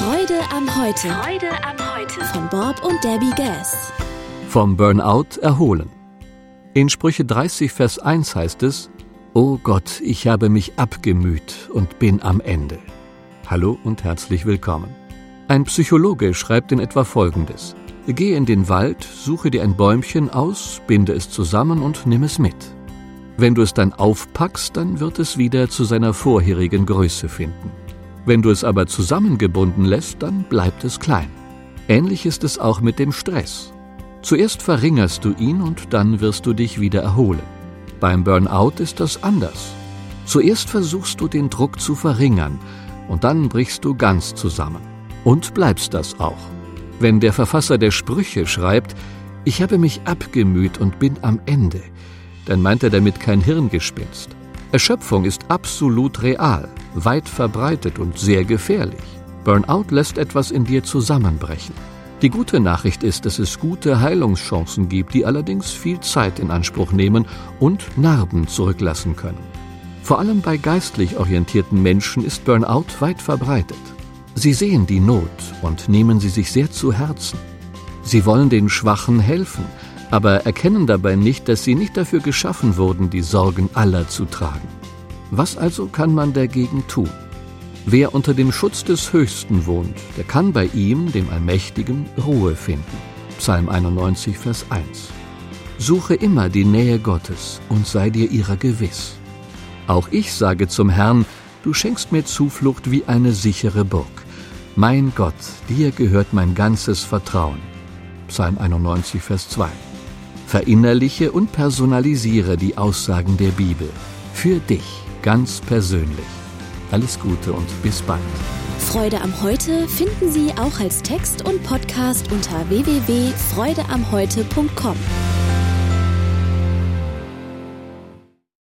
Freude am Heute. Freude am Heute. Von Bob und Debbie Gass. Vom Burnout erholen. In Sprüche 30, Vers 1 heißt es: O Gott, ich habe mich abgemüht und bin am Ende. Hallo und herzlich willkommen. Ein Psychologe schreibt in etwa Folgendes: Geh in den Wald, suche dir ein Bäumchen aus, binde es zusammen und nimm es mit. Wenn du es dann aufpackst, dann wird es wieder zu seiner vorherigen Größe finden. Wenn du es aber zusammengebunden lässt, dann bleibt es klein. Ähnlich ist es auch mit dem Stress. Zuerst verringerst du ihn und dann wirst du dich wieder erholen. Beim Burnout ist das anders. Zuerst versuchst du den Druck zu verringern und dann brichst du ganz zusammen. Und bleibst das auch. Wenn der Verfasser der Sprüche schreibt: Ich habe mich abgemüht und bin am Ende, dann meint er damit kein Hirngespinst. Erschöpfung ist absolut real, weit verbreitet und sehr gefährlich. Burnout lässt etwas in dir zusammenbrechen. Die gute Nachricht ist, dass es gute Heilungschancen gibt, die allerdings viel Zeit in Anspruch nehmen und Narben zurücklassen können. Vor allem bei geistlich orientierten Menschen ist Burnout weit verbreitet. Sie sehen die Not und nehmen sie sich sehr zu Herzen. Sie wollen den Schwachen helfen, aber erkennen dabei nicht, dass sie nicht dafür geschaffen wurden, die Sorgen aller zu tragen. Was also kann man dagegen tun? Wer unter dem Schutz des Höchsten wohnt, der kann bei ihm, dem Allmächtigen, Ruhe finden. Psalm 91, Vers 1. Suche immer die Nähe Gottes und sei dir ihrer gewiss. Auch ich sage zum Herrn: Du schenkst mir Zuflucht wie eine sichere Burg. Mein Gott, dir gehört mein ganzes Vertrauen. Psalm 91, Vers 2. Verinnerliche und personalisiere die Aussagen der Bibel. Für dich, ganz persönlich. Alles Gute und bis bald. Freude am Heute finden Sie auch als Text und Podcast unter www.freudeamheute.com.